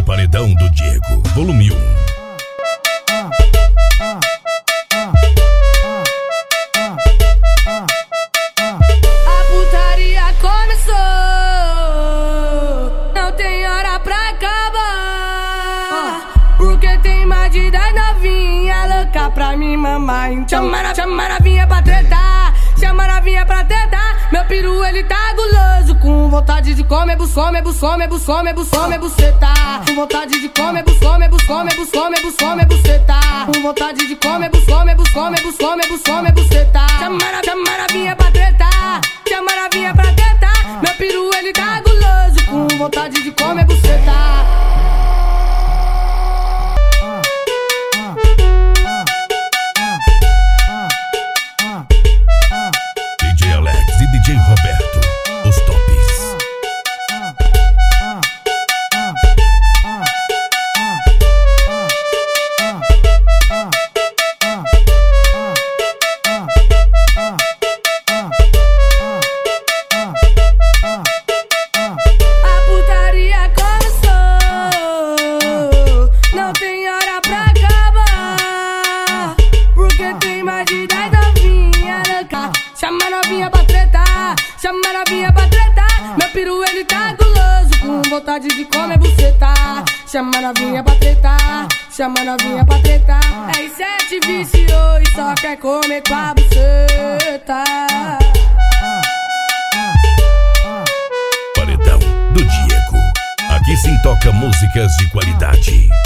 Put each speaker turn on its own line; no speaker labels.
Paredão do Diego, volume 1.
A putaria começou, não tem hora pra acabar, porque tem mais de 10 novinha louca pra me mamar. Chama a novinha pra tretar, chama a novinha pra tretar. Meu peru ele tá guloso, com vontade de comer buceta. Com vontade de comer buceta. Com vontade de comer buceta. Chama a novinha pra tretar, chama a novinha pra tretar. Meu peru ele tá guloso, com vontade de comer buceta.
DJ Alex e DJ Roberto, os tops.
A putaria começou, não tem hora pra acabar, porque tem mais de 10 novinha louca. Chama a novinha pra tretar, chama a novinha pra tretar. Meu peru ele tá guloso, com vontade de comer buceta. Chama a novinha pra tretar, chama a novinha pra tretar. R7 viciou e só quer comer com a buceta.
Paredão do Diego. Aqui sim toca músicas de qualidade.